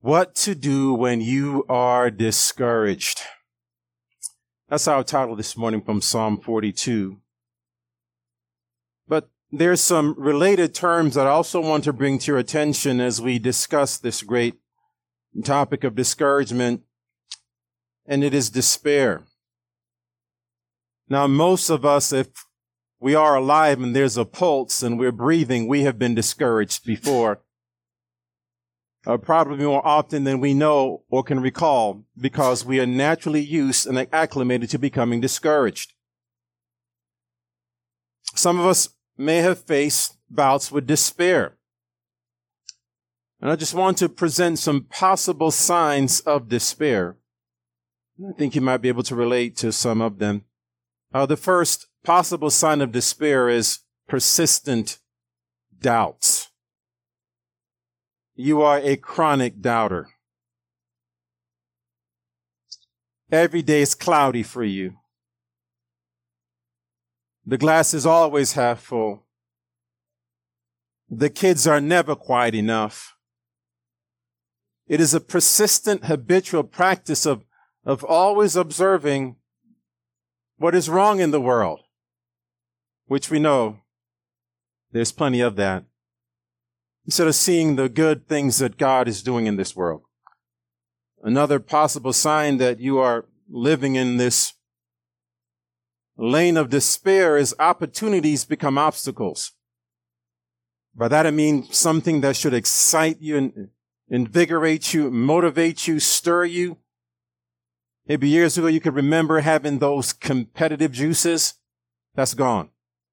What to do when you are discouraged. That's our title this morning from Psalm 42. But there's some related terms that I also want to bring to your attention as we discuss this great topic of discouragement, and it is despair. Now, most of us, if we are alive and there's a pulse and we're breathing, we have been discouraged before. Probably more often than we know or can recall, because we are naturally used and acclimated to becoming discouraged. Some of us may have faced bouts with despair. And I just want to present some possible signs of despair. I think you might be able to relate to some of them. The first possible sign of despair is persistent doubts. You are a chronic doubter. Every day is cloudy for you. The glass is always half full. The kids are never quiet enough. It is a persistent habitual practice of always observing what is wrong in the world, which we know there's plenty of that, instead of seeing the good things that God is doing in this world. Another possible sign that you are living in this lane of despair is opportunities become obstacles. By that I mean something that should excite you and invigorate you, motivate you, stir you. Maybe years ago you could remember having those competitive juices. That's gone.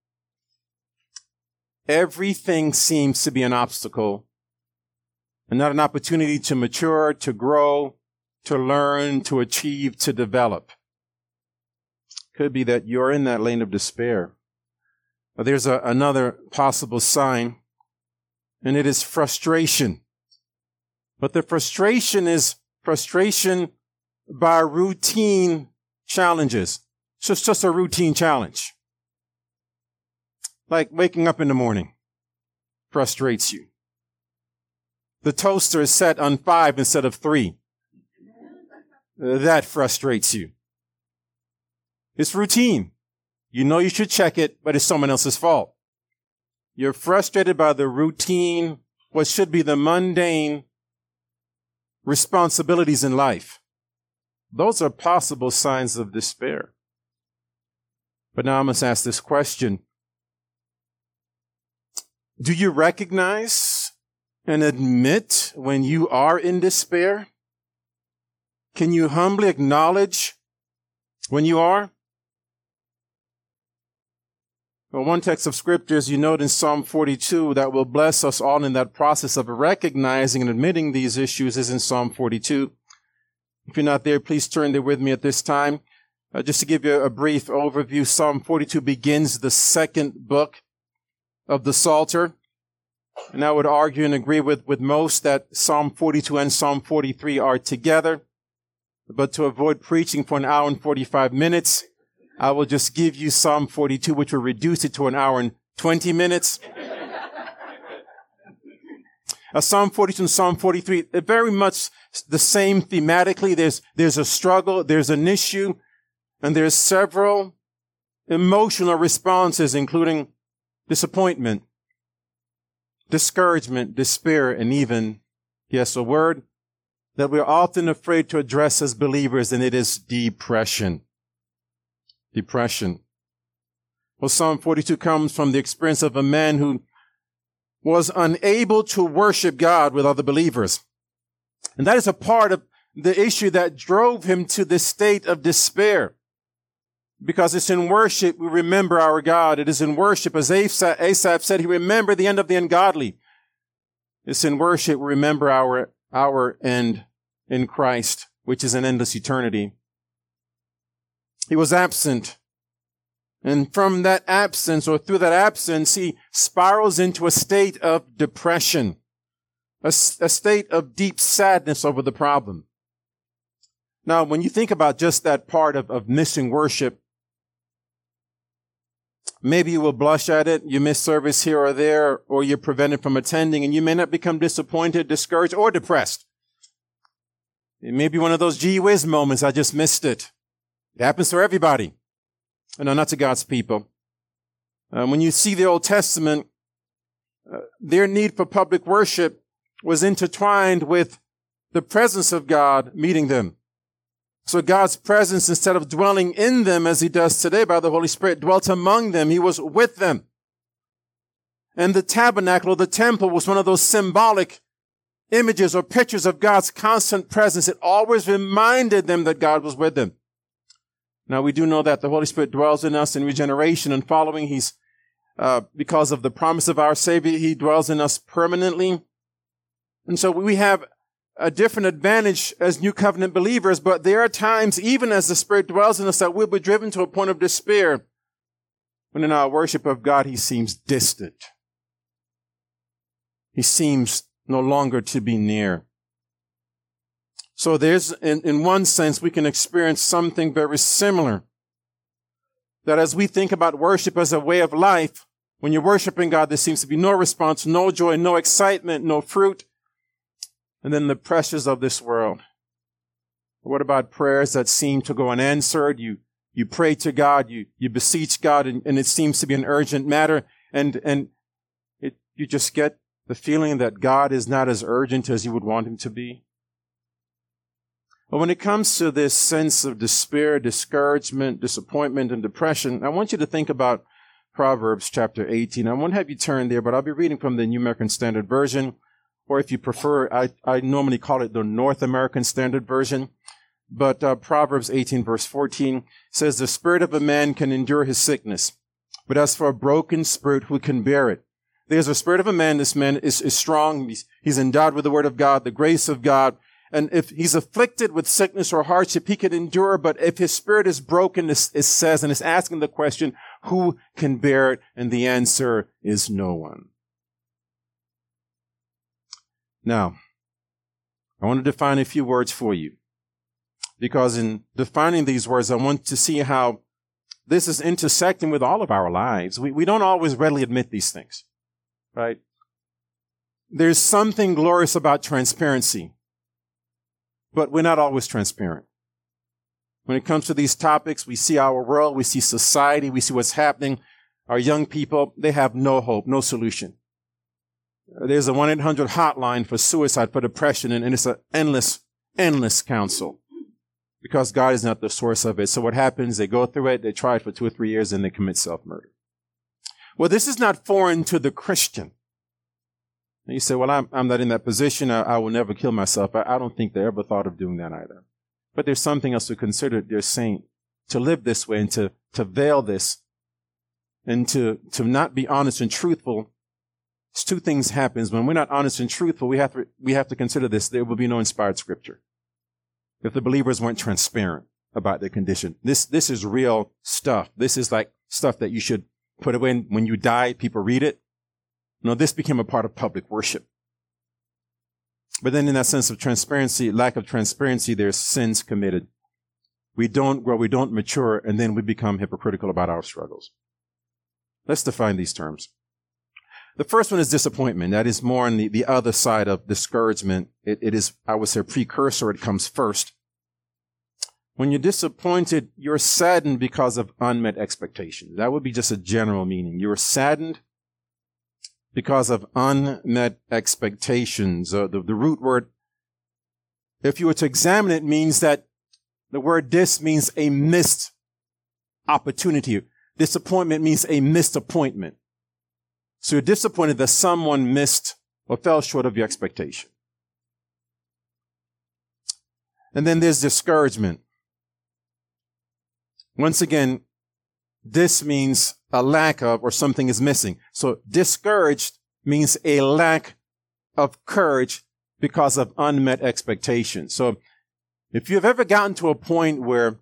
Everything seems to be an obstacle and not an opportunity to mature, to grow, to learn, to achieve, to develop. Could be that you're in that lane of despair. But there's another possible sign, and it is frustration. But the frustration is frustration by routine challenges. So it's just a routine challenge. Like waking up in the morning frustrates you. The toaster is set on 5 instead of 3. That frustrates you. It's routine. You know you should check it, but it's someone else's fault. You're frustrated by the routine, what should be the mundane responsibilities in life. Those are possible signs of despair. But now I must ask this question. Do you recognize and admit when you are in despair? Can you humbly acknowledge when you are? Well, one text of scriptures you note in Psalm 42 that will bless us all in that process of recognizing and admitting these issues is in Psalm 42. If you're not there, please turn there with me at this time. Just to give you a brief overview, Psalm 42 begins the second book of the Psalter. And I would argue and agree with most that Psalm 42 and Psalm 43 are together. But to avoid preaching for an hour and 45 minutes, I will just give you Psalm 42, which will reduce it to an hour and 20 minutes. Psalm 42 and Psalm 43, they're very much the same thematically. There's a struggle, there's an issue, and there's several emotional responses, including disappointment, discouragement, despair, and even, yes, a word that we're often afraid to address as believers, and it is depression. Depression. Well, Psalm 42 comes from the experience of a man who was unable to worship God with other believers. And that is a part of the issue that drove him to this state of despair. Because it's in worship we remember our God. It is in worship, as Asaph said, he remembered the end of the ungodly. It's in worship we remember our end in Christ, which is an endless eternity. He was absent. And from that absence, or through that absence, he spirals into a state of depression, a state of deep sadness over the problem. Now, when you think about just that part of missing worship, maybe you will blush at it. You miss service here or there, or you're prevented from attending, and you may not become disappointed, discouraged, or depressed. It may be one of those gee whiz moments. I just missed it. It happens to everybody. No, not to God's people. When you see the Old Testament, their need for public worship was intertwined with the presence of God meeting them. So God's presence, instead of dwelling in them as he does today by the Holy Spirit, dwelt among them. He was with them. And the tabernacle or the temple was one of those symbolic images or pictures of God's constant presence. It always reminded them that God was with them. Now, we do know that the Holy Spirit dwells in us in regeneration and following. He's, because of the promise of our Savior, he dwells in us permanently. And so we have a different advantage as New Covenant believers, but there are times, even as the Spirit dwells in us, that we'll be driven to a point of despair when in our worship of God, he seems distant. He seems no longer to be near. So there's, in one sense, we can experience something very similar. That as we think about worship as a way of life, when you're worshiping God, there seems to be no response, no joy, no excitement, no fruit. And then the pressures of this world. What about prayers that seem to go unanswered? You pray to God, you beseech God, and it seems to be an urgent matter, and you just get the feeling that God is not as urgent as you would want him to be. But when it comes to this sense of despair, discouragement, disappointment, and depression, I want you to think about Proverbs chapter 18. I won't have you turn there, but I'll be reading from the New American Standard Version, or if you prefer, I normally call it the North American Standard Version. But Proverbs 18 verse 14 says, the spirit of a man can endure his sickness, but as for a broken spirit, who can bear it? There's a spirit of a man. This man is strong. He's endowed with the word of God, the grace of God. And if he's afflicted with sickness or hardship, he can endure. But if his spirit is broken, it says, and it's asking the question, who can bear it? And the answer is no one. Now, I want to define a few words for you, because in defining these words, I want to see how this is intersecting with all of our lives. We don't always readily admit these things, right? There's something glorious about transparency, but we're not always transparent. When it comes to these topics, we see our world, we see society, we see what's happening. Our young people, they have no hope, no solution. There's a 1-800 hotline for suicide, for depression, and it's an endless counsel, because God is not the source of it. So what happens, they go through it, they try it for 2 or 3 years, and they commit self-murder. Well, this is not foreign to the Christian. And you say, well, I'm not in that position. I will never kill myself. I don't think they ever thought of doing that either. But there's something else to consider, dear saint, to live this way and to veil this and to not be honest and truthful. It's two things happens. When we're not honest and truthful, we have to consider this. There will be no inspired scripture if the believers weren't transparent about their condition. This is real stuff. This is like stuff that you should put away when you die. People read it. No, this became a part of public worship. But then in that sense of transparency, lack of transparency, there's sins committed. We don't grow, we don't mature, and then we become hypocritical about our struggles. Let's define these terms. The first one is disappointment. That is more on the other side of discouragement. It is, I would say, a precursor. It comes first. When you're disappointed, you're saddened because of unmet expectations. That would be just a general meaning. You're saddened because of unmet expectations. The root word, if you were to examine it, means that the word dis means a missed opportunity. Disappointment means a missed appointment. So you're disappointed that someone missed or fell short of your expectation. And then there's discouragement. Once again, this means a lack of, or something is missing. So discouraged means a lack of courage because of unmet expectations. So if you've ever gotten to a point where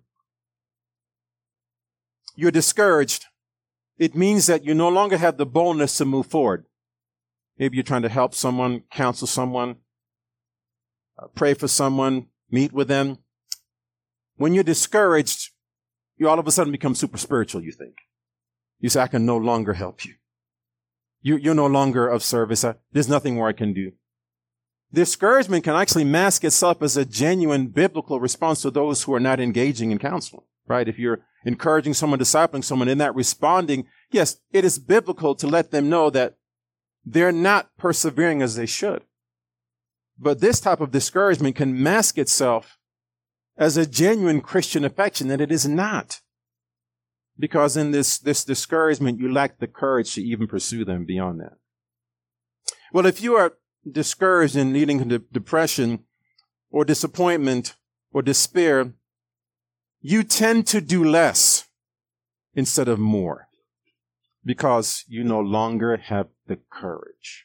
you're discouraged, it means that you no longer have the boldness to move forward. Maybe you're trying to help someone, counsel someone, pray for someone, meet with them. When you're discouraged, you all of a sudden become super spiritual, you think. You say, I can no longer help you. You're no longer of service. There's nothing more I can do. discouragement can actually mask itself as a genuine biblical response to those who are not engaging in counseling, right? If you're encouraging someone, discipling someone, and not responding, yes, it is biblical to let them know that they're not persevering as they should. But this type of discouragement can mask itself as a genuine Christian affection that it is not. Because in this discouragement, you lack the courage to even pursue them beyond that. Well, if you are discouraged and leading to depression or disappointment or despair, you tend to do less instead of more because you no longer have the courage.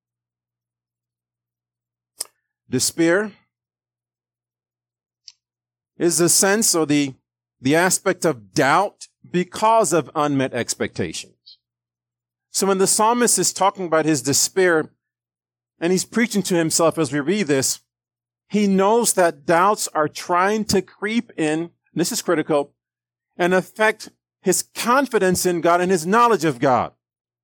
Despair is the sense or the aspect of doubt because of unmet expectations. So when the psalmist is talking about his despair and he's preaching to himself as we read this, he knows that doubts are trying to creep in, this is critical, and affect his confidence in God and his knowledge of God.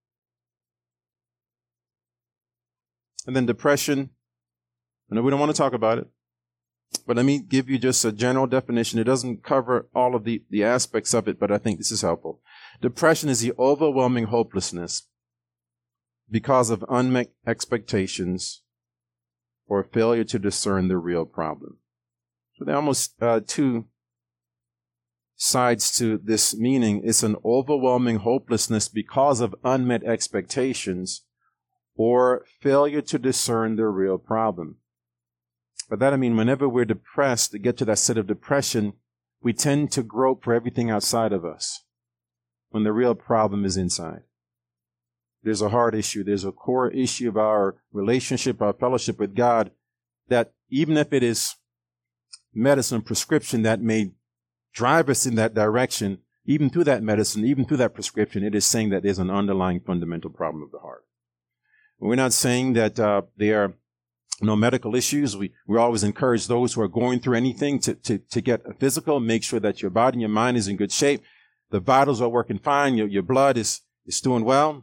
And then depression. I know we don't want to talk about it, but let me give you just a general definition. It doesn't cover all of the aspects of it, but I think this is helpful. Depression is the overwhelming hopelessness because of unmet expectations or failure to discern the real problem. So there are almost two sides to this meaning. It's an overwhelming hopelessness because of unmet expectations or failure to discern the real problem. By that I mean, whenever we're depressed, to get to that state of depression, we tend to grope for everything outside of us when the real problem is inside. There's a heart issue. There's a core issue of our relationship, our fellowship with God, that even if it is medicine, prescription that may drive us in that direction, even through that medicine, even through that prescription, it is saying that there's an underlying fundamental problem of the heart. We're not saying that there are no medical issues. We always encourage those who are going through anything to get a physical, make sure that your body and your mind is in good shape. The vitals are working fine. Your blood is doing well.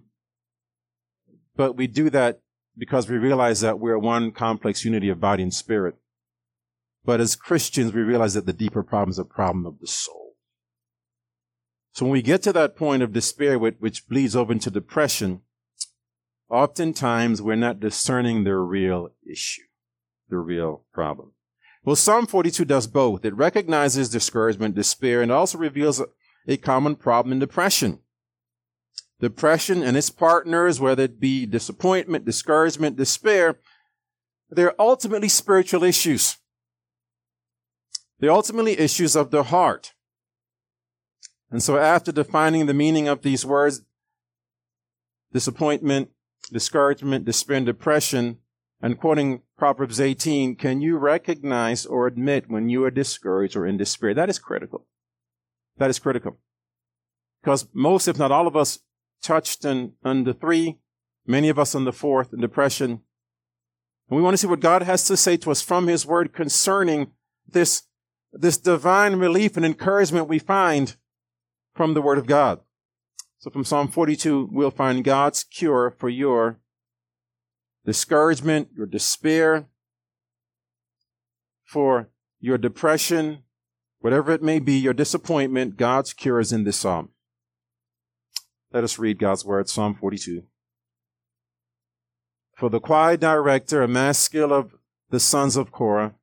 But we do that because we realize that we're one complex unity of body and spirit. But as Christians, we realize that the deeper problem is a problem of the soul. So when we get to that point of despair, which bleeds over into depression, oftentimes we're not discerning the real issue, the real problem. Well, Psalm 42 does both. It recognizes discouragement, despair, and also reveals a common problem in depression. Depression and its partners, whether it be disappointment, discouragement, despair, they're ultimately spiritual issues. They're ultimately issues of the heart. And so after defining the meaning of these words, disappointment, discouragement, despair, and depression, and quoting Proverbs 18, can you recognize or admit when you are discouraged or in despair? That is critical. That is critical. Because most, if not all of us, touched on the three, many of us on the fourth, in depression. And we want to see what God has to say to us from His Word concerning this divine relief and encouragement we find from the Word of God. So from Psalm 42, we'll find God's cure for your discouragement, your despair, for your depression, whatever it may be, your disappointment. God's cure is in this psalm. Let us read God's Word, Psalm 42. For the choir director, a maskil of the sons of Korah,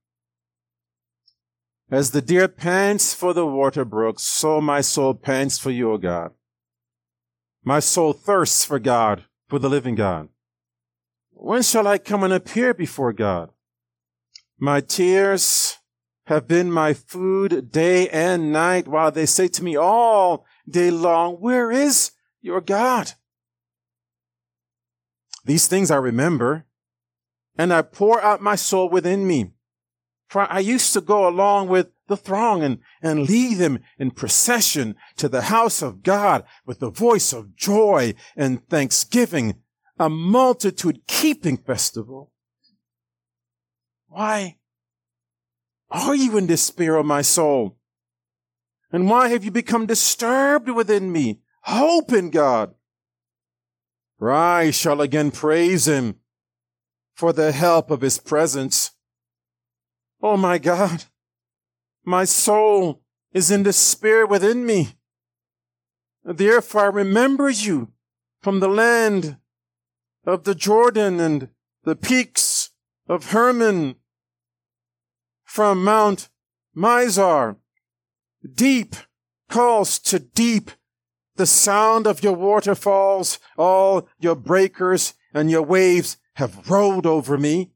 as the deer pants for the water brooks, so my soul pants for you, O God. My soul thirsts for God, for the living God. When shall I come and appear before God? My tears have been my food day and night, while they say to me all day long, where is your God? These things I remember, and I pour out my soul within me. For I used to go along with the throng and lead them in procession to the house of God with the voice of joy and thanksgiving, a multitude keeping festival. Why are you in despair, O my soul? And why have you become disturbed within me? Hope in God, for I shall again praise Him, for the help of his presence. Oh my God, my soul is in despair within me. Therefore I remember you from the land of the Jordan and the peaks of Hermon, from Mount Mizar. Deep calls to deep, the sound of your waterfalls, all your breakers and your waves have rolled over me.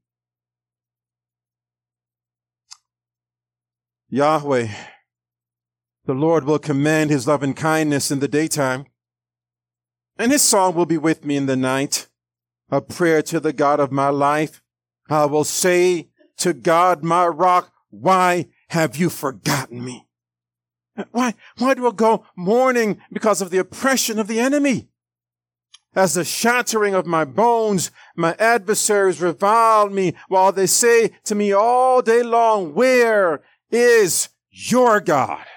Yahweh, the Lord will command his loving kindness in the daytime, and his song will be with me in the night, a prayer to the God of my life. I will say to God, my rock, why have you forgotten me? Why do I go mourning because of the oppression of the enemy? As the shattering of my bones, my adversaries revile me, while they say to me all day long, where is your God?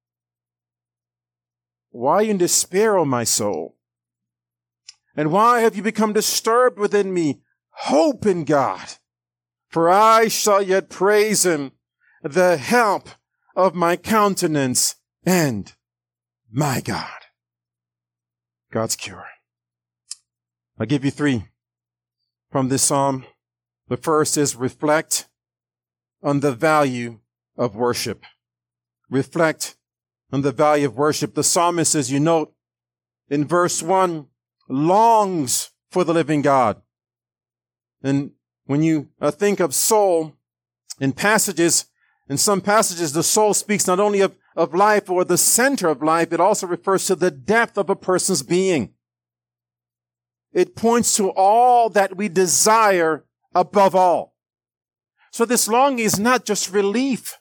Why are you in despair, O my soul? And why have you become disturbed within me? Hope in God, for I shall yet praise him, the help of my countenance and my God. God's cure. I'll give you 3 from this psalm. The first is reflect on the value of worship. Reflect on the value of worship. The psalmist, as you note in verse 1, longs for the living God. And when you think of soul in some passages, the soul speaks not only of life or the center of life, it also refers to the depth of a person's being. It points to all that we desire above all. So this longing is not just relief.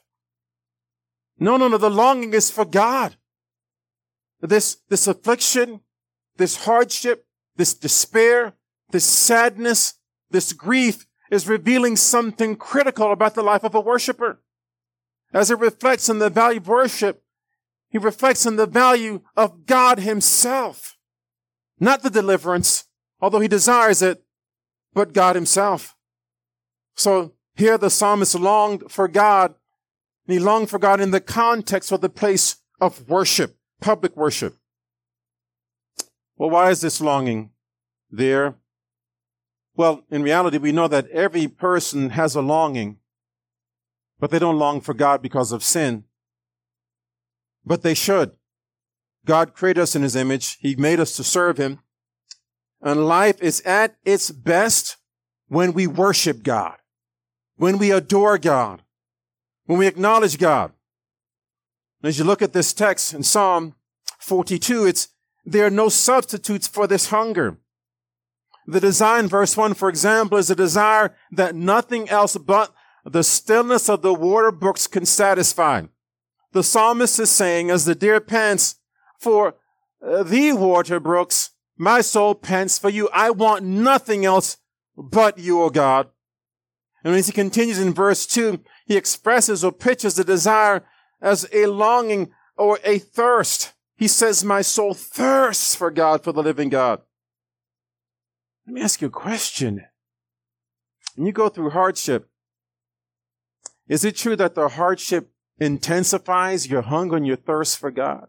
No. The longing is for God. This affliction, this hardship, this despair, this sadness, this grief is revealing something critical about the life of a worshiper. As it reflects on the value of worship, he reflects on the value of God himself. Not the deliverance, although he desires it, but God himself. So here the psalmist longed for God, and he longed for God in the context of the place of worship, public worship. Well, why is this longing there? Well, in reality, we know that every person has a longing, but they don't long for God because of sin. But they should. God created us in his image. He made us to serve him. And life is at its best when we worship God, when we adore God, when we acknowledge God. As you look at this text in Psalm 42, there are no substitutes for this hunger. The desire in verse 1, for example, is a desire that nothing else but the stillness of the water brooks can satisfy. The psalmist is saying, as the deer pants for the water brooks, my soul pants for you. I want nothing else but you, O God. And as he continues in verse 2, he expresses or pictures the desire as a longing or a thirst. He says, my soul thirsts for God, for the living God. Let me ask you a question. When you go through hardship, is it true that the hardship intensifies your hunger and your thirst for God?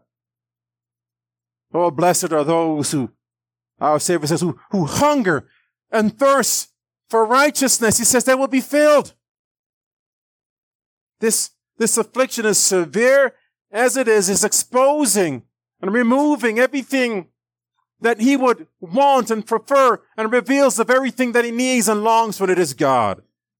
Oh, blessed are those who, our Savior says, who hunger and thirst for righteousness. He says they will be filled. This affliction, as severe as it is exposing and removing everything that he would want and prefer, and reveals the very thing that he needs and longs for. It is God.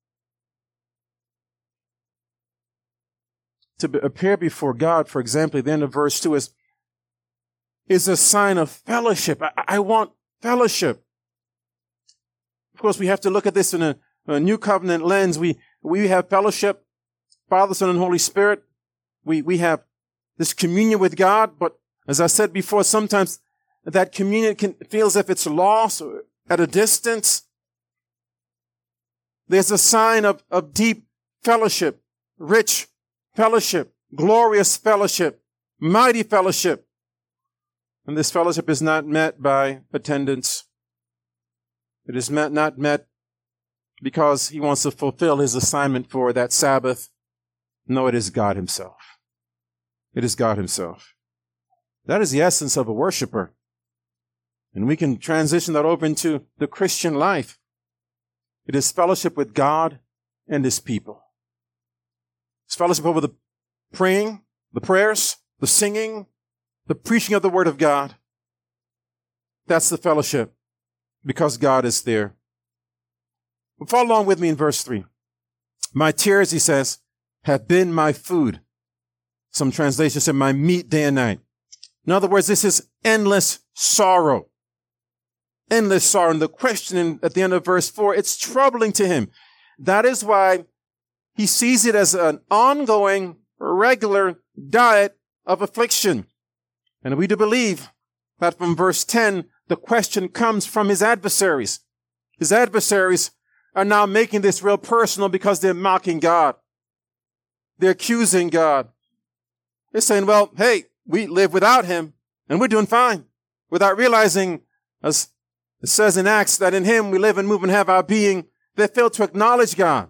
To appear before God, for example, at the end of verse 2 is a sign of fellowship. I want fellowship. Of course, we have to look at this in a new covenant lens. We have fellowship, Father, Son, and Holy Spirit. We have this communion with God, but as I said before, sometimes that communion can feel as if it's lost or at a distance. There's a sign of deep fellowship, rich fellowship, glorious fellowship, mighty fellowship. And this fellowship is not met by attendance. It is not met because he wants to fulfill his assignment for that Sabbath. No, it is God himself. It is God himself. That is the essence of a worshiper. And we can transition that over into the Christian life. It is fellowship with God and his people. It's fellowship over the praying, the prayers, the singing, the preaching of the word of God. That's the fellowship, because God is there. Well, follow along with me in verse 3. My tears, he says, have been my food. Some translations say my meat day and night. In other words, this is endless sorrow. Endless sorrow. And the question at the end of verse 4, it's troubling to him. That is why he sees it as an ongoing, regular diet of affliction. And we do believe that from verse 10, the question comes from his adversaries. His adversaries are now making this real personal because they're mocking God. They're accusing God. They're saying, well, hey, we live without him and we're doing fine, without realizing, as it says in Acts, that in him we live and move and have our being. They fail to acknowledge God.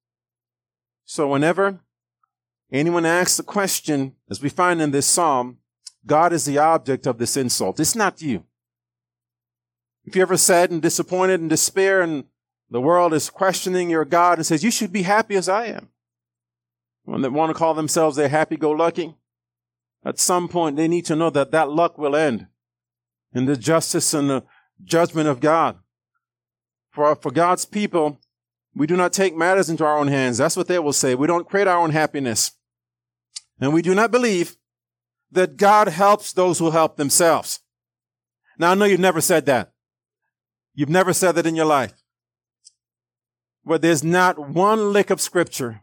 So whenever anyone asks the question, as we find in this psalm, God is the object of this insult. It's not you. If you're ever sad and disappointed and despair and the world is questioning your God and says, you should be happy as I am. When they want to call themselves they're happy-go-lucky, at some point they need to know that that luck will end in the justice and the judgment of God. For God's people, we do not take matters into our own hands. That's what they will say. We don't create our own happiness. And we do not believe that God helps those who help themselves. Now, I know you've never said that. You've never said that in your life. But there's not one lick of scripture,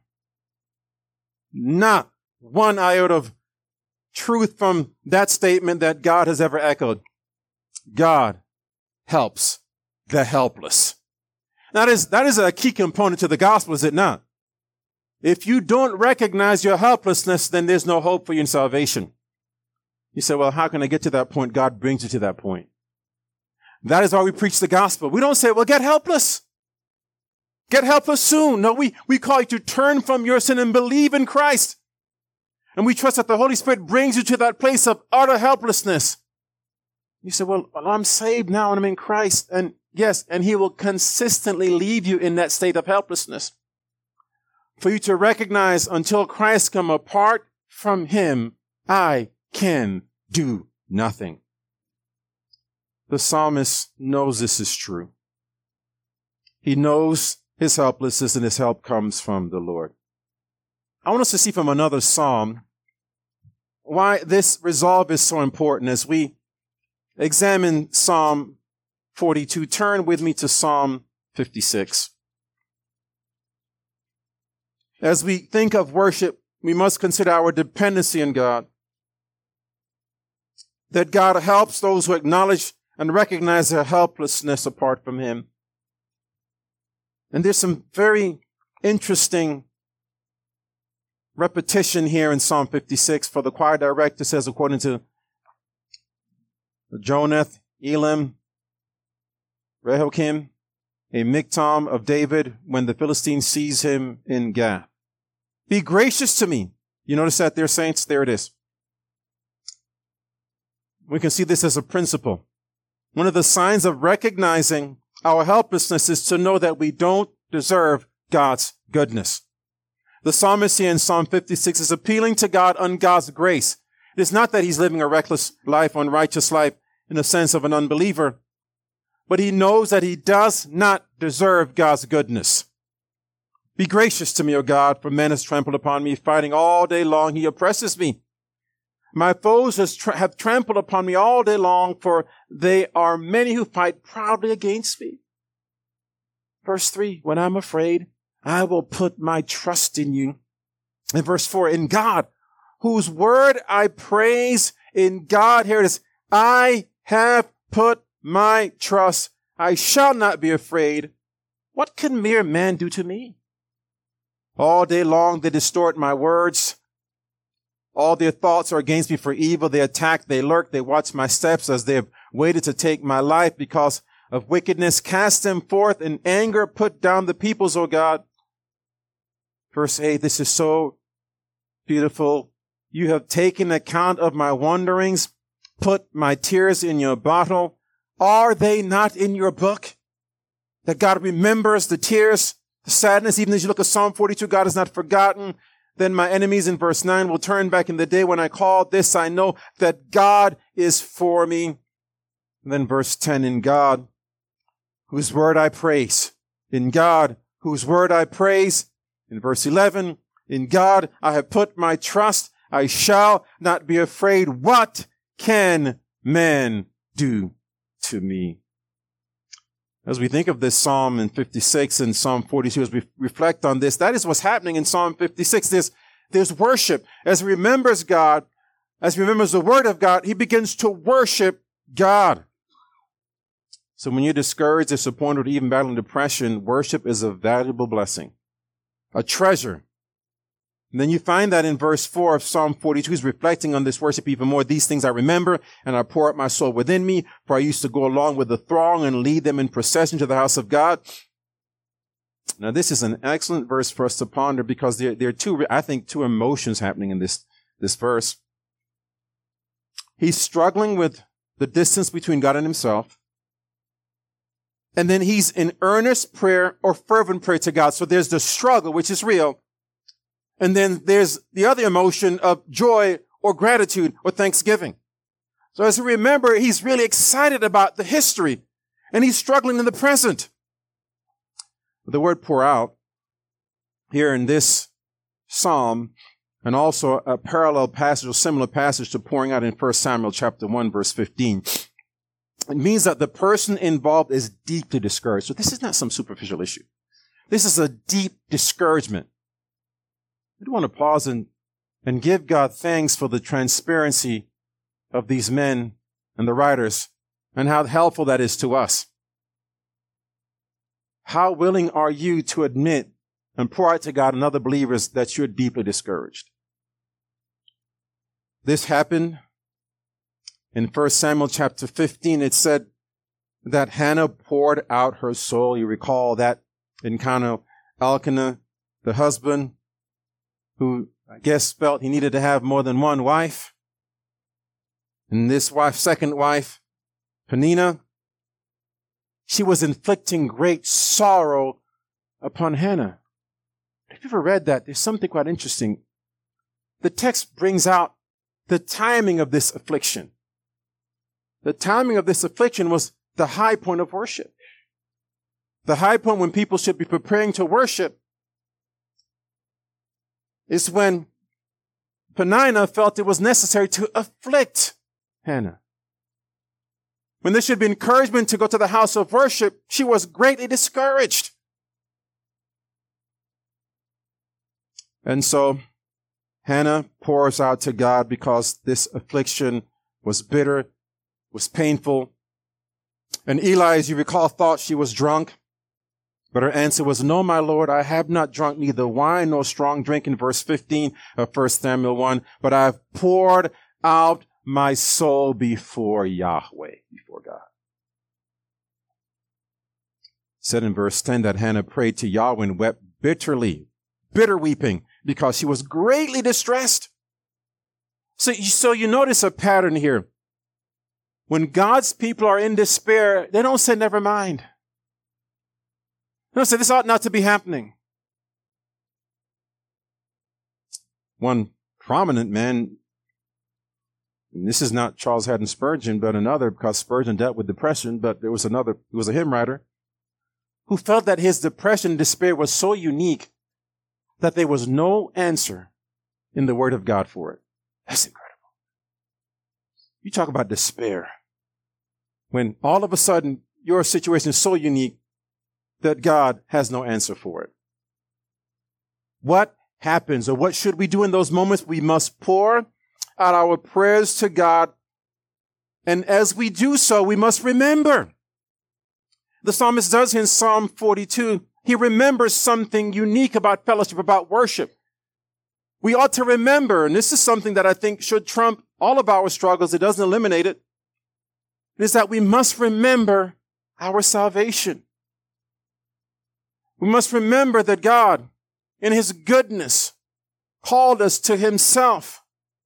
not one iota of truth from that statement that God has ever echoed. God helps the helpless. That is a key component to the gospel, is it not? If you don't recognize your helplessness, then there's no hope for you in salvation. You say, well, how can I get to that point? God brings you to that point. That is why we preach the gospel. We don't say, well, get helpless. Get helpless soon. No, we call you to turn from your sin and believe in Christ. And we trust that the Holy Spirit brings you to that place of utter helplessness. You say, well, I'm saved now and I'm in Christ. And yes, and he will consistently leave you in that state of helplessness. For you to recognize, until Christ come, apart from him, I can do nothing. The psalmist knows this is true. He knows his helplessness and his help comes from the Lord. I want us to see from another psalm why this resolve is so important as we examine Psalm 42. Turn with me to Psalm 56. As we think of worship, we must consider our dependency on God. That God helps those who acknowledge and recognize their helplessness apart from him. And there's some very interesting repetition here in Psalm 56. For the choir director says, according to Jonath, Elam, Rehokim, a miktam of David when the Philistine sees him in Gath. Be gracious to me. You notice that there, saints? There it is. We can see this as a principle. One of the signs of recognizing our helplessness is to know that we don't deserve God's goodness. The psalmist here in Psalm 56 is appealing to God on God's grace. It is not that he's living a reckless life, unrighteous life in the sense of an unbeliever, but he knows that he does not deserve God's goodness. Be gracious to me, O God, for man has trampled upon me, fighting all day long. He oppresses me. My foes have trampled upon me all day long, for they are many who fight proudly against me. Verse 3, when I'm afraid, I will put my trust in you. And verse 4, in God, whose word I praise, in God, here it is, I have put my trust. I shall not be afraid. What can mere man do to me? All day long they distort my words. All their thoughts are against me for evil. They attack, they lurk, they watch my steps as they have waited to take my life because of wickedness. Cast them forth in anger. Put down the peoples, O God. Verse 8, this is so beautiful. You have taken account of my wanderings. Put my tears in your bottle. Are they not in your book? That God remembers the tears, the sadness. Even as you look at Psalm 42, God has not forgotten. Then my enemies in verse 9 will turn back in the day when I call. This I know, that God is for me. And then verse 10, in God, whose word I praise. In God, whose word I praise. In verse 11, in God I have put my trust. I shall not be afraid. What can man do to me? As we think of this Psalm in 56 and Psalm 42, as we reflect on this, that is what's happening in Psalm 56. There's worship. As he remembers God, as he remembers the word of God, he begins to worship God. So when you're discouraged, disappointed, or even battling depression, worship is a valuable blessing, a treasure. And then you find that in verse 4 of Psalm 42, he's reflecting on this worship even more. These things I remember, and I pour out my soul within me, for I used to go along with the throng and lead them in procession to the house of God. Now, this is an excellent verse for us to ponder, because there are two emotions happening in this verse. He's struggling with the distance between God and himself. And then he's in earnest prayer or fervent prayer to God. So there's the struggle, which is real. And then there's the other emotion of joy or gratitude or thanksgiving. So as you remember, he's really excited about the history, and he's struggling in the present. The word pour out here in this psalm, and also a parallel passage or similar passage to pouring out in 1 Samuel chapter 1, verse 15. It means that the person involved is deeply discouraged. So this is not some superficial issue. This is a deep discouragement. I do want to pause and give God thanks for the transparency of these men and the writers, and how helpful that is to us. How willing are you to admit and pour out to God and other believers that you're deeply discouraged? This happened in 1 Samuel chapter 15. It said that Hannah poured out her soul. You recall that encounter. Elkanah, the husband, who I guess felt he needed to have more than one wife. And this wife, second wife, Peninnah, she was inflicting great sorrow upon Hannah. If you've ever read that, there's something quite interesting. The text brings out the timing of this affliction. The timing of this affliction was the high point of worship. The high point when people should be preparing to worship is when Peninnah felt it was necessary to afflict Hannah. When there should be encouragement to go to the house of worship, she was greatly discouraged. And so Hannah pours out to God because this affliction was bitter, was painful. And Eli, as you recall, thought she was drunk. But her answer was, no, my Lord, I have not drunk neither wine nor strong drink, in verse 15 of 1 Samuel 1, but I have poured out my soul before Yahweh, before God. It said in verse 10 that Hannah prayed to Yahweh and wept bitterly, bitter weeping, because she was greatly distressed. So you notice a pattern here. When God's people are in despair, they don't say, never mind. No, so this ought not to be happening. One prominent man, and this is not Charles Haddon Spurgeon, but another, because Spurgeon dealt with depression, but there was another, who was a hymn writer, who felt that his depression and despair was so unique that there was no answer in the Word of God for it. That's incredible. You talk about despair. When all of a sudden your situation is so unique that God has no answer for it. What happens, or what should we do in those moments? We must pour out our prayers to God. And as we do so, we must remember. The psalmist does in Psalm 42. He remembers something unique about fellowship, about worship. We ought to remember, and this is something that I think should trump all of our struggles. It doesn't eliminate it. It is that we must remember our salvation. We must remember that God, in His goodness, called us to Himself.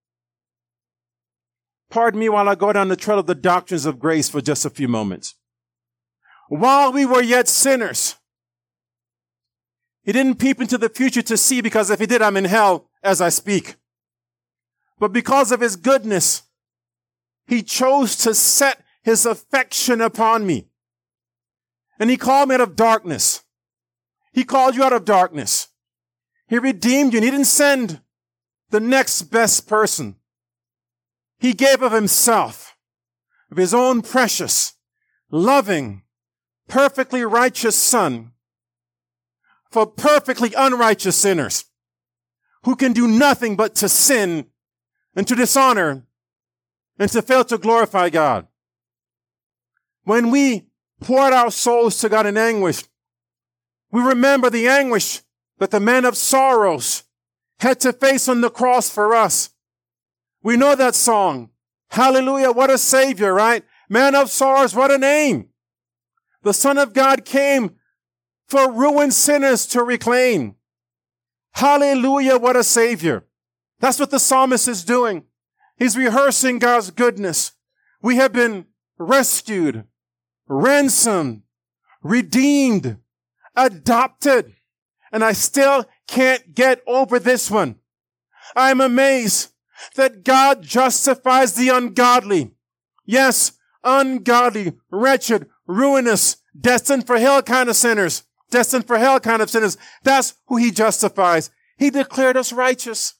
Pardon me while I go down the trail of the doctrines of grace for just a few moments. While we were yet sinners, He didn't peep into the future to see, because if He did, I'm in hell as I speak. But because of His goodness, He chose to set His affection upon me. And He called me out of darkness. He called you out of darkness. He redeemed you, and He didn't send the next best person. He gave of Himself, of His own precious, loving, perfectly righteous Son, for perfectly unrighteous sinners who can do nothing but to sin and to dishonor and to fail to glorify God. When we pour out our souls to God in anguish, we remember the anguish that the man of sorrows had to face on the cross for us. We know that song. Hallelujah, what a Savior, right? Man of sorrows, what a name. The Son of God came for ruined sinners to reclaim. Hallelujah, what a Savior. That's what the psalmist is doing. He's rehearsing God's goodness. We have been rescued, ransomed, redeemed, adopted. And I still can't get over this one. I'm amazed that God justifies the ungodly. Yes, ungodly, wretched, ruinous, destined for hell kind of sinners. Destined for hell kind of sinners. That's who He justifies. He declared us righteous.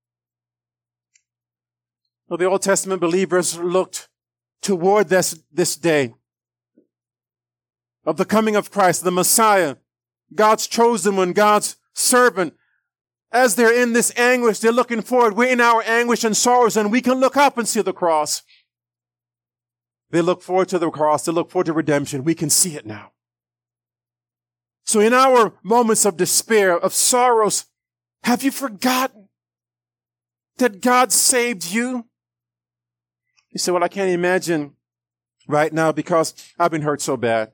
Well, the Old Testament believers looked toward this day of the coming of Christ, the Messiah, God's chosen one, God's servant. As they're in this anguish, they're looking forward. We're in our anguish and sorrows, and we can look up and see the cross. They look forward to the cross. They look forward to redemption. We can see it now. So in our moments of despair, of sorrows, have you forgotten that God saved you? You say, well, I can't imagine right now because I've been hurt so bad.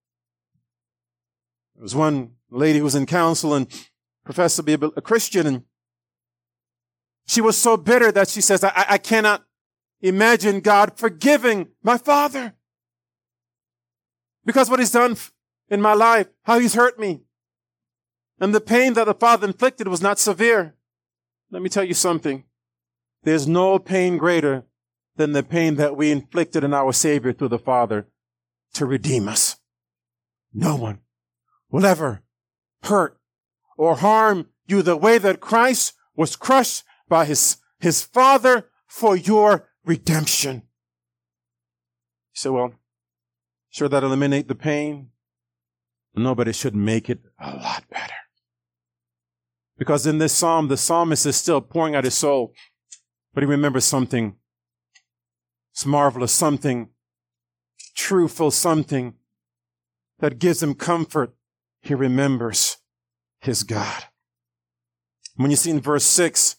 There was one lady who was in counsel and professed to be a Christian, and she was so bitter that she says, I cannot imagine God forgiving my father because what He's done in my life, how He's hurt me. And the pain that the father inflicted was not severe. Let me tell you something. There's no pain greater than the pain that we inflicted in our Savior through the Father to redeem us. No one will ever hurt or harm you the way that Christ was crushed by his Father for your redemption. You say, well, sure, that eliminate the pain? No, but it should make it a lot better. Because in this psalm, the psalmist is still pouring out his soul, but he remembers something. It's marvelous, something truthful, something that gives him comfort. He remembers his God. When you see in verse 6,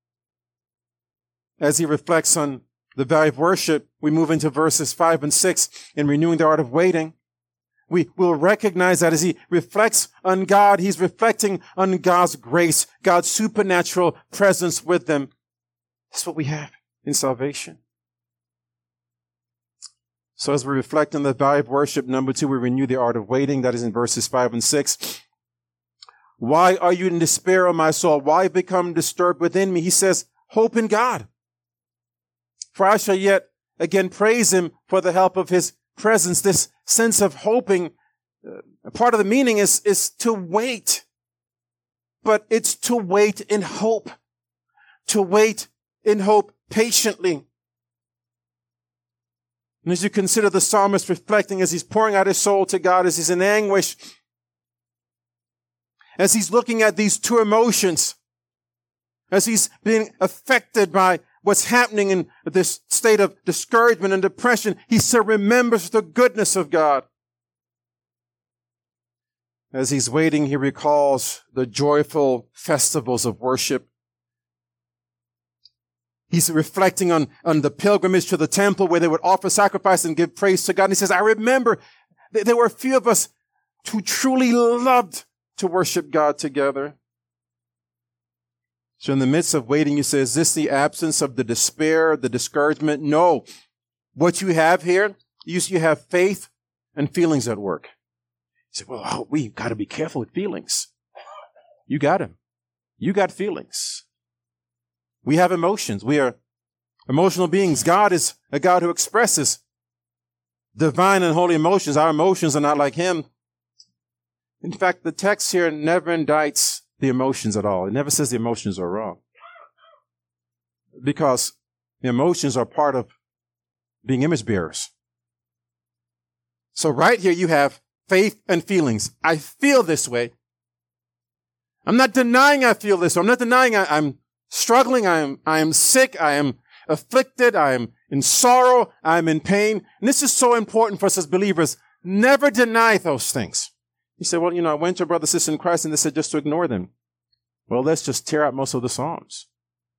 as he reflects on the value of worship, we move into verses 5 and 6 in renewing the art of waiting. We will recognize that as he reflects on God, he's reflecting on God's grace, God's supernatural presence with them. That's what we have in salvation. So as we reflect on the value of worship, number 2, we renew the art of waiting. That is in verses 5 and 6. Why are you in despair, O my soul? Why become disturbed within me? He says, hope in God. For I shall yet again praise Him for the help of His presence. This sense of hoping, part of the meaning is to wait. But it's to wait in hope. To wait in hope patiently. And as you consider the psalmist reflecting as he's pouring out his soul to God, as he's in anguish, as he's looking at these two emotions, as he's being affected by what's happening in this state of discouragement and depression, he still remembers the goodness of God. As he's waiting, he recalls the joyful festivals of worship. He's reflecting on the pilgrimage to the temple where they would offer sacrifice and give praise to God. And he says, I remember There were a few of us who truly loved to worship God together. So in the midst of waiting, you say, is this the absence of the despair, the discouragement? No. What you have here, you have faith and feelings at work. You say, well, we've got to be careful with feelings. You got them. You got feelings. We have emotions. We are emotional beings. God is a God who expresses divine and holy emotions. Our emotions are not like him. In fact, the text here never indicts the emotions at all. It never says the emotions are wrong. Because the emotions are part of being image bearers. So right here you have faith and feelings. I feel this way. I'm not denying I feel this way. I'm not denying I'm struggling. I am sick. I am afflicted. I am in sorrow. I am in pain. And this is so important for us as believers. Never deny those things. You say, well, I went to a brother, sister in Christ, and they said just to ignore them. Well, let's just tear out most of the Psalms.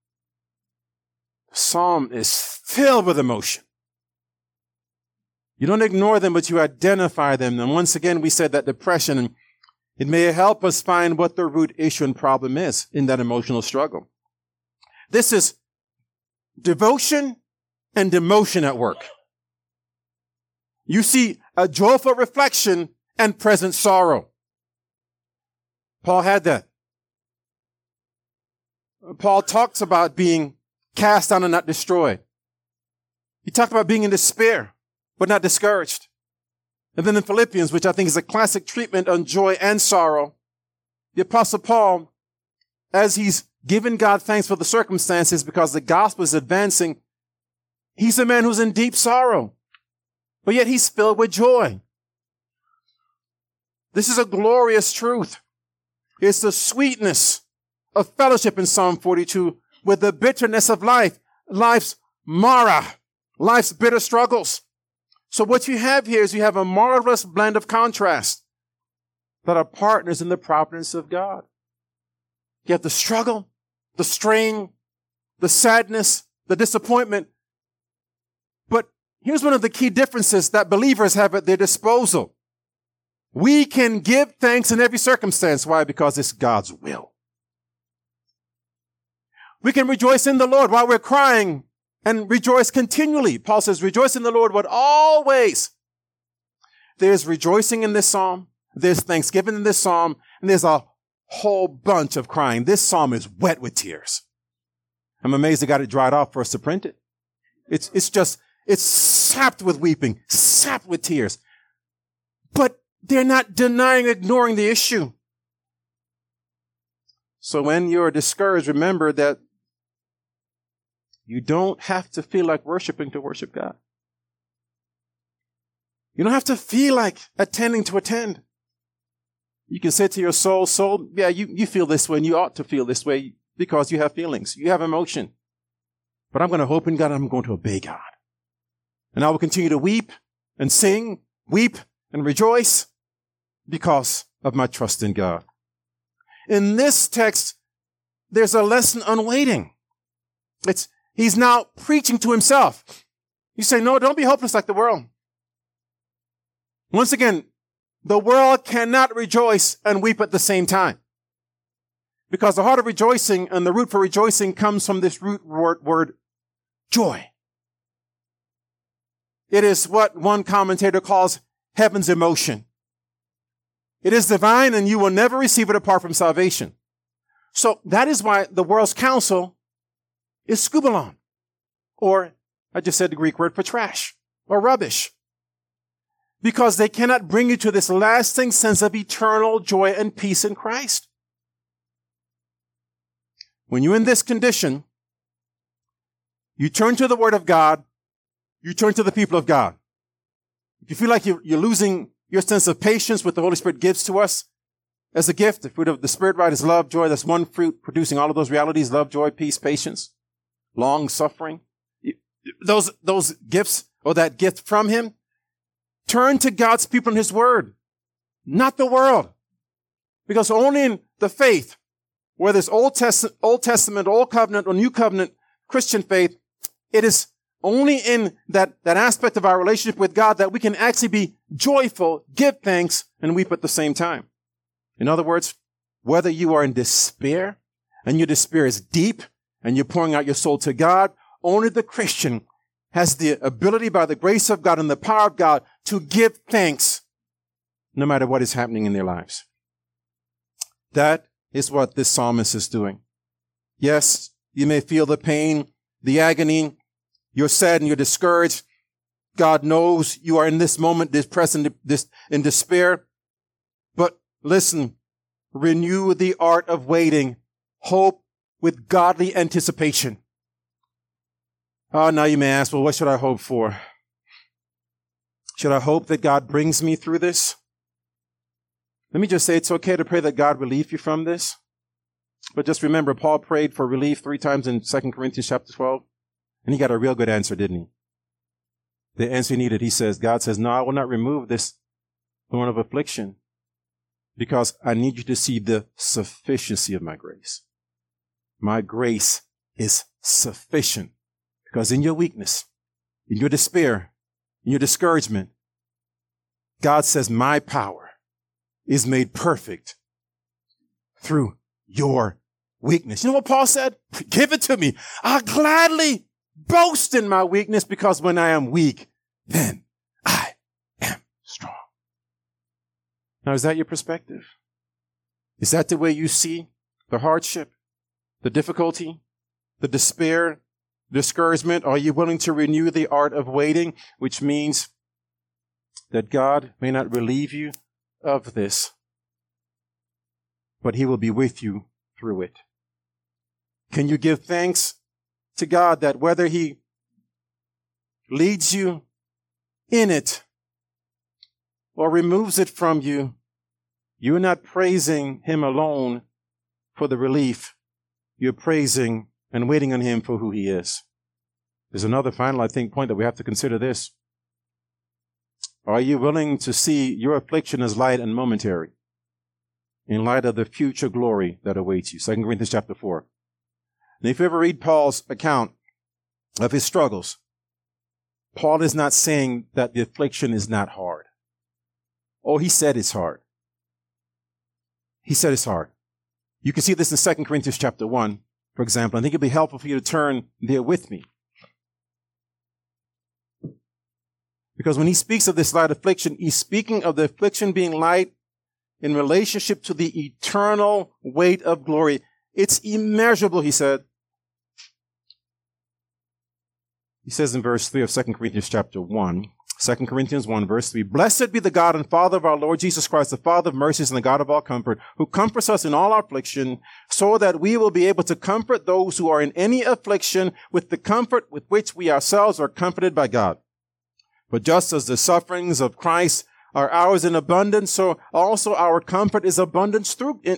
The Psalm is filled with emotion. You don't ignore them, but you identify them. And once again, we said that depression, and it may help us find what the root issue and problem is in that emotional struggle. This is devotion and demotion at work. You see a joyful reflection and present sorrow. Paul had that. Paul talks about being cast down and not destroyed. He talked about being in despair, but not discouraged. And then in Philippians, which I think is a classic treatment on joy and sorrow, the Apostle Paul, as he's given God thanks for the circumstances because the gospel is advancing, he's a man who's in deep sorrow, but yet he's filled with joy. This is a glorious truth. It's the sweetness of fellowship in Psalm 42 with the bitterness of life, life's mara, life's bitter struggles. So what you have here is you have a marvelous blend of contrast that are partners in the providence of God. You have the struggle, the strain, the sadness, the disappointment. But here's one of the key differences that believers have at their disposal. We can give thanks in every circumstance. Why? Because it's God's will. We can rejoice in the Lord while we're crying and rejoice continually. Paul says, rejoice in the Lord, but always. There's rejoicing in this psalm. There's thanksgiving in this psalm. And there's a whole bunch of crying. This psalm is wet with tears. I'm amazed they got it dried off for us to print it. It's sapped with weeping, sapped with tears. But they're not denying, ignoring the issue. So when you're discouraged, remember that you don't have to feel like worshiping to worship God. You don't have to feel like attending to attend. You can say to your soul, yeah, you feel this way and you ought to feel this way because you have feelings. You have emotion. But I'm going to hope in God and I'm going to obey God. And I will continue to weep and sing, weep and rejoice because of my trust in God. In this text, there's a lesson on waiting. He's now preaching to himself. You say, no, don't be hopeless like the world. Once again, the world cannot rejoice and weep at the same time. Because the heart of rejoicing and the root for rejoicing comes from this root word joy. It is what one commentator calls heaven's emotion. It is divine and you will never receive it apart from salvation. So that is why the world's counsel is skubalon. Or, I just said the Greek word for trash or rubbish. Because they cannot bring you to this lasting sense of eternal joy and peace in Christ. When you're in this condition, you turn to the Word of God, you turn to the people of God. If you feel like you're losing your sense of patience, what the Holy Spirit gives to us as a gift, the fruit of the Spirit, right, is love, joy. That's one fruit producing all of those realities, love, joy, peace, patience, long suffering. Those gifts or that gift from Him, turn to God's people and His Word, not the world. Because only in the faith, whether it's Old Testament, Old Covenant, or New Covenant Christian faith, it is only in that aspect of our relationship with God that we can actually be joyful, give thanks, and weep at the same time. In other words, whether you are in despair and your despair is deep and you're pouring out your soul to God, only the Christian has the ability by the grace of God and the power of God to give thanks no matter what is happening in their lives. That is what this psalmist is doing. Yes, you may feel the pain, the agony. You're sad and you're discouraged. God knows you are in this moment depressed and in despair. But listen, renew the art of waiting. Hope with godly anticipation. Oh, now you may ask, well, what should I hope for? Should I hope that God brings me through this? Let me just say it's okay to pray that God relieve you from this. But just remember, Paul prayed for relief 3 times in 2 Corinthians chapter 12. And he got a real good answer, didn't he? The answer he needed, God says, no, I will not remove this thorn of affliction because I need you to see the sufficiency of my grace. My grace is sufficient because in your weakness, in your despair, in your discouragement, God says, my power is made perfect through your weakness. You know what Paul said? Give it to me. I'll gladly boast in my weakness because when I am weak, then I am strong. Now, is that your perspective? Is that the way you see the hardship, the difficulty, the despair, discouragement? Are you willing to renew the art of waiting, which means that God may not relieve you of this, but he will be with you through it? Can you give thanks to God that whether he leads you in it or removes it from you, you're not praising him alone for the relief. You're praising and waiting on him for who he is. There's another final, I think, point that we have to consider this. Are you willing to see your affliction as light and momentary in light of the future glory that awaits you? 2 Corinthians chapter 4. And if you ever read Paul's account of his struggles, Paul is not saying that the affliction is not hard. Oh, he said it's hard. He said it's hard. You can see this in 2 Corinthians chapter 1, for example. I think it'd be helpful for you to turn there with me. Because when he speaks of this light affliction, he's speaking of the affliction being light in relationship to the eternal weight of glory. It's immeasurable, he said. He says in verse 3 of 2 Corinthians chapter 1, 2 Corinthians 1, verse 3, Blessed be the God and Father of our Lord Jesus Christ, the Father of mercies and the God of all comfort, who comforts us in all our affliction, so that we will be able to comfort those who are in any affliction with the comfort with which we ourselves are comforted by God. But just as the sufferings of Christ are ours in abundance, so also our comfort is abundance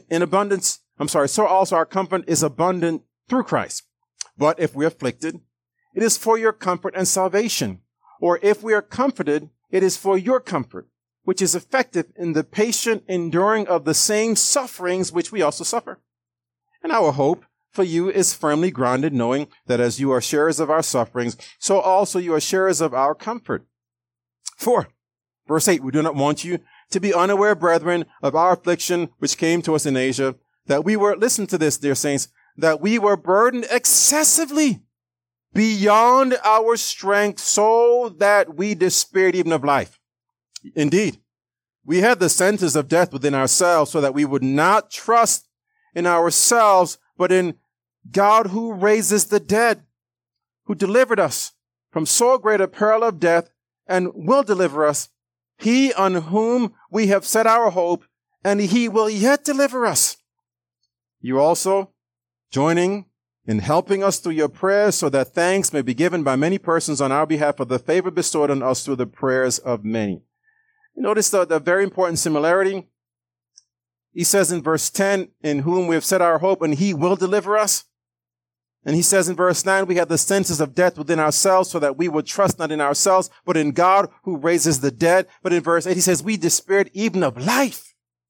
so also our comfort is abundant through Christ. But if we're afflicted, it is for your comfort and salvation. Or if we are comforted, it is for your comfort, which is effective in the patient enduring of the same sufferings which we also suffer. And our hope for you is firmly grounded, knowing that as you are sharers of our sufferings, so also you are sharers of our comfort. 4, verse 8, we do not want you to be unaware, brethren, of our affliction which came to us in Asia, that we were, listen to this, dear saints, that we were burdened excessively beyond our strength, so that we despaired even of life. Indeed, we had the sentence of death within ourselves, so that we would not trust in ourselves, but in God who raises the dead, who delivered us from so great a peril of death, and will deliver us, he on whom we have set our hope, and he will yet deliver us. You also joining in helping us through your prayers, so that thanks may be given by many persons on our behalf for the favor bestowed on us through the prayers of many. You notice the very important similarity. He says in verse 10, in whom we have set our hope, and he will deliver us. And he says in verse 9, we have the sentence of death within ourselves, so that we would trust not in ourselves, but in God who raises the dead. But in verse 8, he says, we despaired even of life.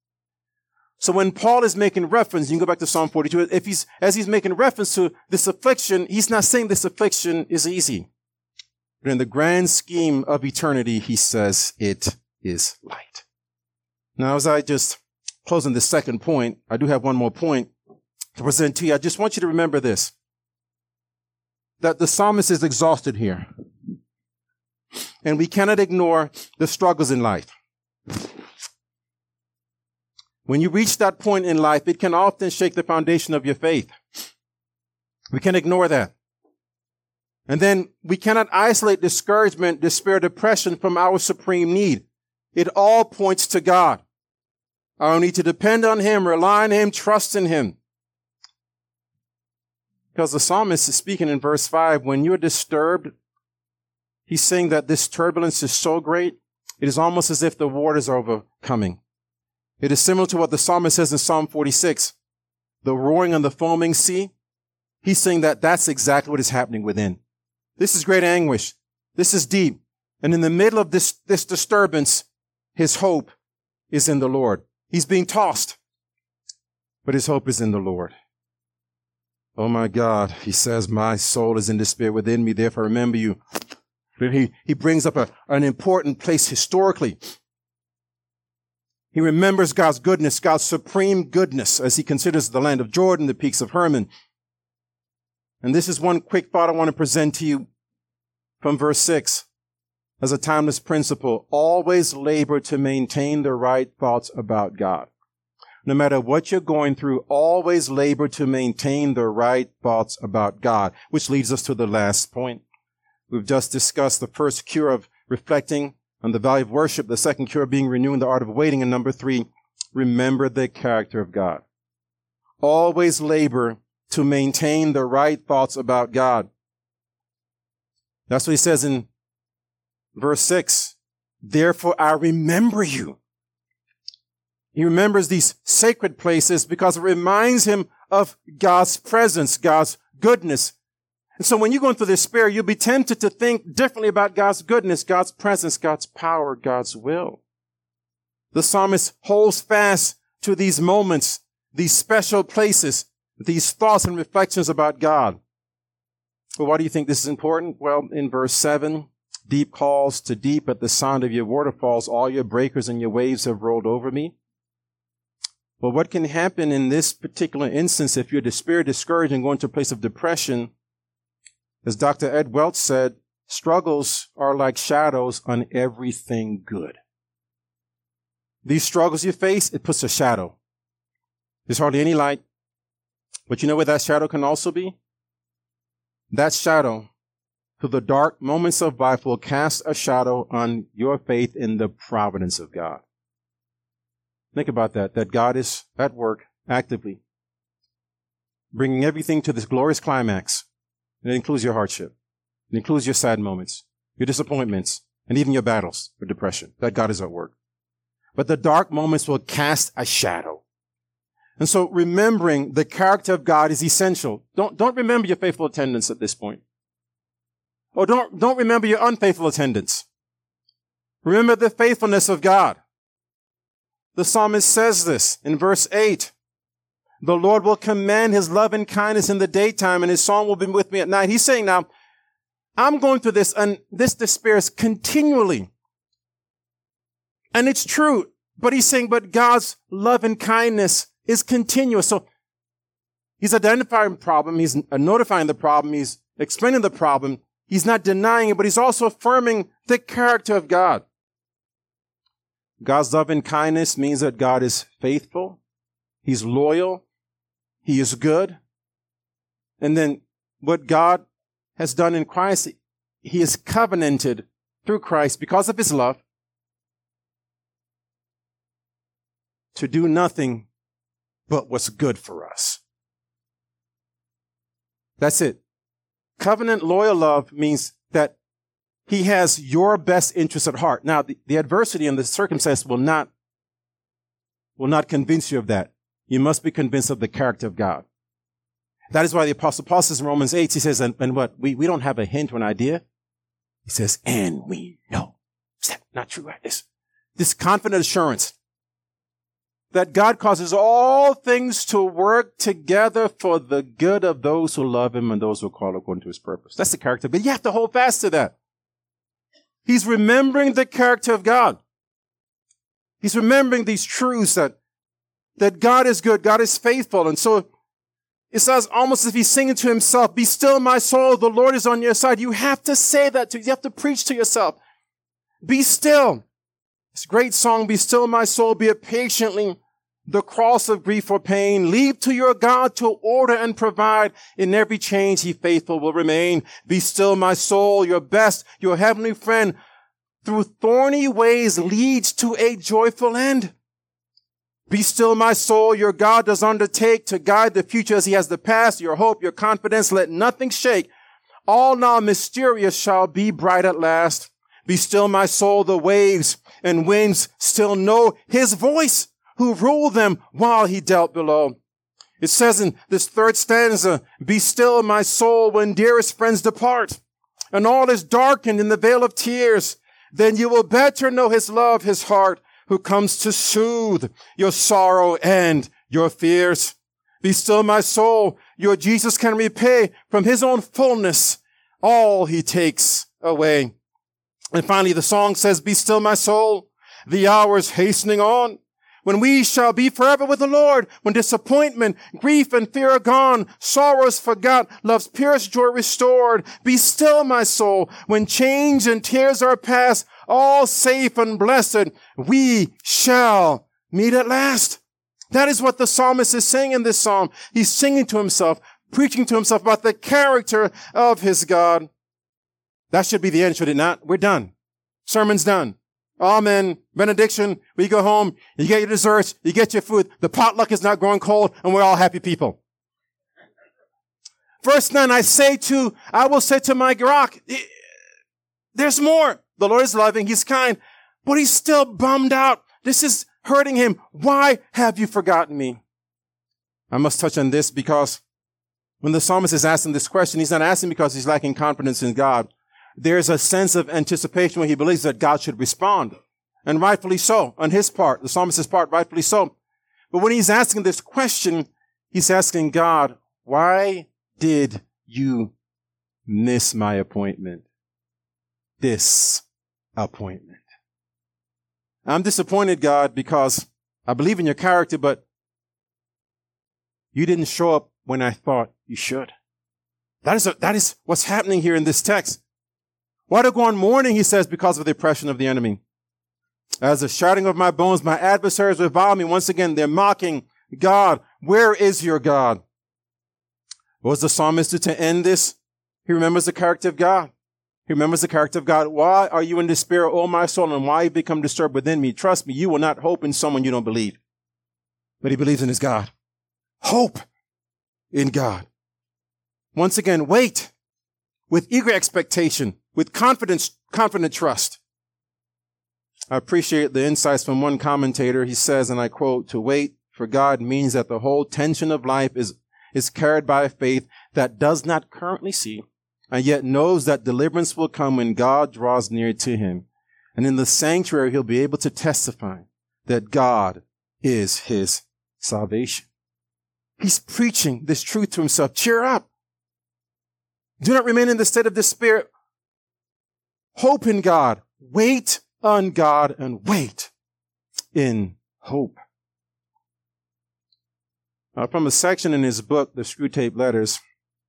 So when Paul is making reference, you can go back to Psalm 42, as he's making reference to this affliction, he's not saying this affliction is easy. But in the grand scheme of eternity, he says it is light. Now, as I just close on this second point, I do have one more point to present to you. I just want you to remember this, that the psalmist is exhausted here. And we cannot ignore the struggles in life. When you reach that point in life, it can often shake the foundation of your faith. We can't ignore that. And then we cannot isolate discouragement, despair, depression from our supreme need. It all points to God. Our need to depend on Him, rely on Him, trust in Him. Because the psalmist is speaking in verse 5, when you're disturbed, he's saying that this turbulence is so great, it is almost as if the waters are overcoming. It is similar to what the psalmist says in Psalm 46, the roaring on the foaming sea. He's saying that that's exactly what is happening within. This is great anguish. This is deep. And in the middle of this disturbance, his hope is in the Lord. He's being tossed, but his hope is in the Lord. Oh my God, he says, my soul is in despair within me, therefore remember you. He brings up an important place historically. He remembers God's goodness, God's supreme goodness, as he considers the land of Jordan, the peaks of Hermon. And this is one quick thought I want to present to you from verse 6 as a timeless principle. Always labor to maintain the right thoughts about God. No matter what you're going through, always labor to maintain the right thoughts about God, which leads us to the last point. We've just discussed the first cure of reflecting on the value of worship, the second cure being renewing the art of waiting, and number 3, remember the character of God. Always labor to maintain the right thoughts about God. That's what he says in verse 6. Therefore, I remember you. He remembers these sacred places because it reminds him of God's presence, God's goodness. And so when you're going through despair, you'll be tempted to think differently about God's goodness, God's presence, God's power, God's will. The psalmist holds fast to these moments, these special places, these thoughts and reflections about God. Well, why do you think this is important? Well, in verse 7, deep calls to deep at the sound of your waterfalls. All your breakers and your waves have rolled over me. Well, what can happen in this particular instance if you're despair, discouraged, and going to a place of depression? As Dr. Ed Welch said, struggles are like shadows on everything good. These struggles you face, it puts a shadow. There's hardly any light. But you know where that shadow can also be? That shadow, through the dark moments of life, will cast a shadow on your faith in the providence of God. Think about that God is at work actively, bringing everything to this glorious climax. And it includes your hardship. It includes your sad moments, your disappointments, and even your battles with depression. That God is at work. But the dark moments will cast a shadow. And so remembering the character of God is essential. Don't remember your faithful attendance at this point. Or don't remember your unfaithful attendance. Remember the faithfulness of God. The psalmist says this in verse 8. The Lord will command his love and kindness in the daytime, and his song will be with me at night. He's saying now, I'm going through this, and this despair is continually. And it's true. But he's saying, but God's love and kindness is continuous. So he's identifying the problem. He's notifying the problem. He's explaining the problem. He's not denying it, but he's also affirming the character of God. God's love and kindness means that God is faithful. He's loyal. He is good. And then what God has done in Christ, he is covenanted through Christ because of his love to do nothing but what's good for us. That's it. Covenant loyal love means that he has your best interest at heart. Now, the adversity and the circumstance will not convince you of that. You must be convinced of the character of God. That is why the Apostle Paul says in Romans 8, he says, and what? We don't have a hint or an idea. He says, and we know. Is that not true? Right? This confident assurance that God causes all things to work together for the good of those who love him and those who are called according to his purpose. That's the character. But you have to hold fast to that. He's remembering the character of God. He's remembering these truths that God is good, God is faithful. And so it says almost as if he's singing to himself, be still my soul, the Lord is on your side. You have to say that you have to preach to yourself. Be still. It's a great song, be still my soul, be it patiently the cross of grief or pain. Leave to your God to order and provide. In every change he faithful will remain. Be still my soul, your best, your heavenly friend, through thorny ways leads to a joyful end. Be still my soul, your God does undertake to guide the future as he has the past, your hope, your confidence, let nothing shake. All now mysterious shall be bright at last. Be still my soul, the waves and winds still know his voice, who ruled them while he dealt below. It says in this third stanza, be still my soul when dearest friends depart, and all is darkened in the veil of tears. Then you will better know his love, his heart, who comes to soothe your sorrow and your fears. Be still my soul, your Jesus can repay from his own fullness all he takes away. And finally, the song says, be still my soul, the hour's hastening on, when we shall be forever with the Lord, when disappointment, grief, and fear are gone, sorrows forgot, love's purest joy restored. Be still, my soul, when change and tears are past, all safe and blessed, we shall meet at last. That is what the psalmist is saying in this psalm. He's singing to himself, preaching to himself about the character of his God. That should be the end, should it not? We're done. Sermon's done. Amen. Benediction. We go home. You get your desserts. You get your food. The potluck is not growing cold, and we're all happy people. Verse 9, I will say to my rock, there's more. The Lord is loving. He's kind, but he's still bummed out. This is hurting him. Why have you forgotten me? I must touch on this because when the psalmist is asking this question, he's not asking because he's lacking confidence in God. There's a sense of anticipation when he believes that God should respond. And rightfully so, on his part, the psalmist's part, rightfully so. But when he's asking this question, he's asking God, why did you miss my appointment? This appointment. I'm disappointed, God, because I believe in your character, but you didn't show up when I thought you should. That is what's happening here in this text. Why do I go on mourning, he says, because of the oppression of the enemy? As the shouting of my bones, my adversaries revile me. Once again, they're mocking God. Where is your God? What was the psalmist do to end this? He remembers the character of God. He remembers the character of God. Why are you in despair, O my soul, and why you become disturbed within me? Trust me, you will not hope in someone you don't believe. But he believes in his God. Hope in God. Once again, wait with eager expectation, with confident trust. I appreciate the insights from one commentator. He says, and I quote, to wait for God means that the whole tension of life is carried by a faith that does not currently see, and yet knows that deliverance will come when God draws near to him. And in the sanctuary, he'll be able to testify that God is his salvation. He's preaching this truth to himself. Cheer up. Do not remain in the state of despair. Hope in God. Wait on God and wait in hope. From a section in his book, The Screwtape Letters,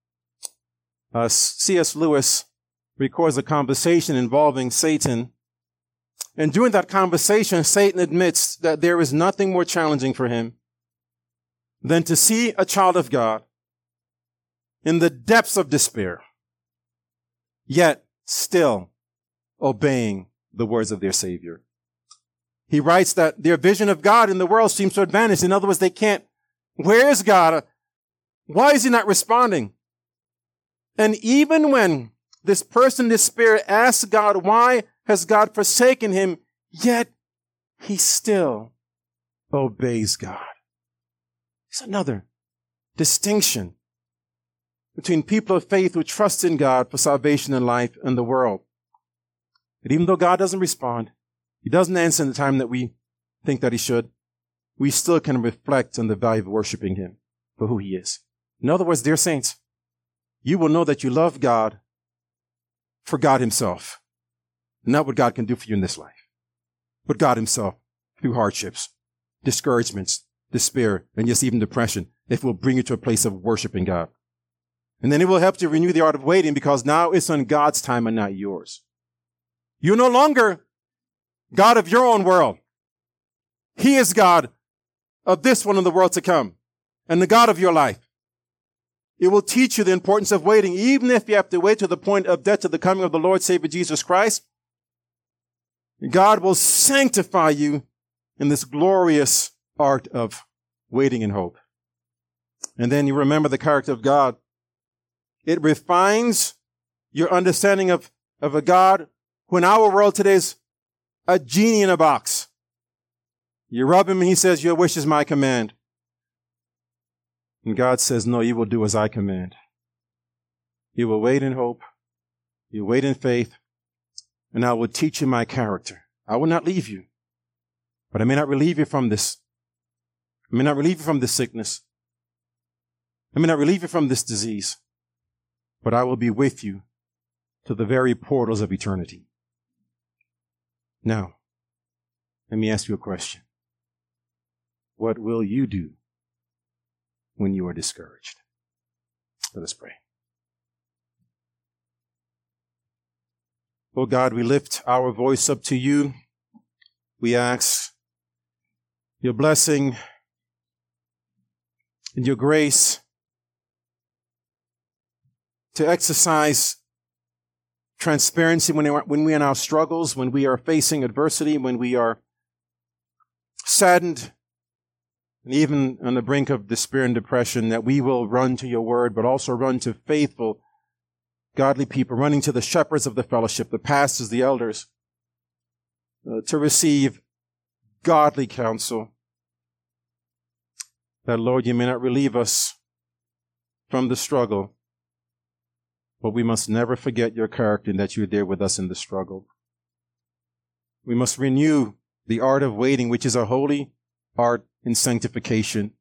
C.S. Lewis records a conversation involving Satan. And during that conversation, Satan admits that there is nothing more challenging for him than to see a child of God in the depths of despair, yet still obeying the words of their Savior. He writes that their vision of God in the world seems to have vanished. In other words, they can't. Where is God? Why is he not responding? And even when this person in despair asks God, why has God forsaken him? Yet he still obeys God. It's another distinction between people of faith who trust in God for salvation in life and the world. But even though God doesn't respond, he doesn't answer in the time that we think that he should, we still can reflect on the value of worshiping him for who he is. In other words, dear saints, you will know that you love God for God himself. Not what God can do for you in this life, but God himself through hardships, discouragements, despair, and yes, even depression, if it will bring you to a place of worshiping God. And then it will help you renew the art of waiting because now it's on God's time and not yours. You're no longer God of your own world. He is God of this one in the world to come and the God of your life. It will teach you the importance of waiting, even if you have to wait to the point of death to the coming of the Lord Savior Jesus Christ. God will sanctify you in this glorious art of waiting in hope. And then you remember the character of God. It refines your understanding of a God who in our world today is a genie in a box. You rub him and he says, your wish is my command. And God says, no, you will do as I command. You will wait in hope. You wait in faith. And I will teach you my character. I will not leave you. But I may not relieve you from this. I may not relieve you from this sickness. I may not relieve you from this disease. But I will be with you to the very portals of eternity. Now, let me ask you a question. What will you do when you are discouraged? Let us pray. Oh God, we lift our voice up to you. We ask your blessing and your grace to exercise transparency when we are in our struggles, when we are facing adversity, when we are saddened, and even on the brink of despair and depression, that we will run to your word, but also run to faithful, godly people, running to the shepherds of the fellowship, the pastors, the elders, to receive godly counsel. That, Lord, you may not relieve us from the struggle, but we must never forget your character and that you're there with us in the struggle. We must renew the art of waiting, which is a holy art in sanctification.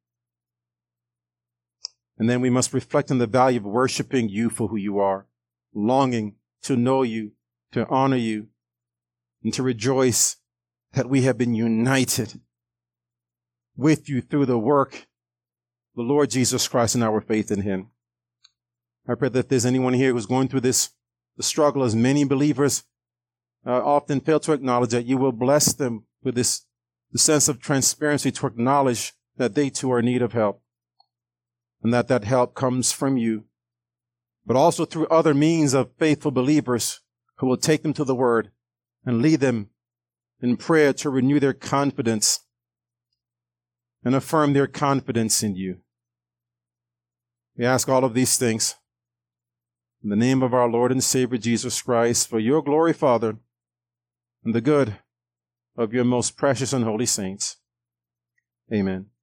And then we must reflect on the value of worshiping you for who you are, longing to know you, to honor you, and to rejoice that we have been united with you through the work of the Lord Jesus Christ and our faith in him. I pray that if there's anyone here who's going through the struggle, as many believers often fail to acknowledge, that you will bless them with the sense of transparency to acknowledge that they too are in need of help, and that help comes from you, but also through other means of faithful believers who will take them to the word and lead them in prayer to renew their confidence and affirm their confidence in you. We ask all of these things in the name of our Lord and Savior Jesus Christ, for your glory, Father, and the good of your most precious and holy saints. Amen.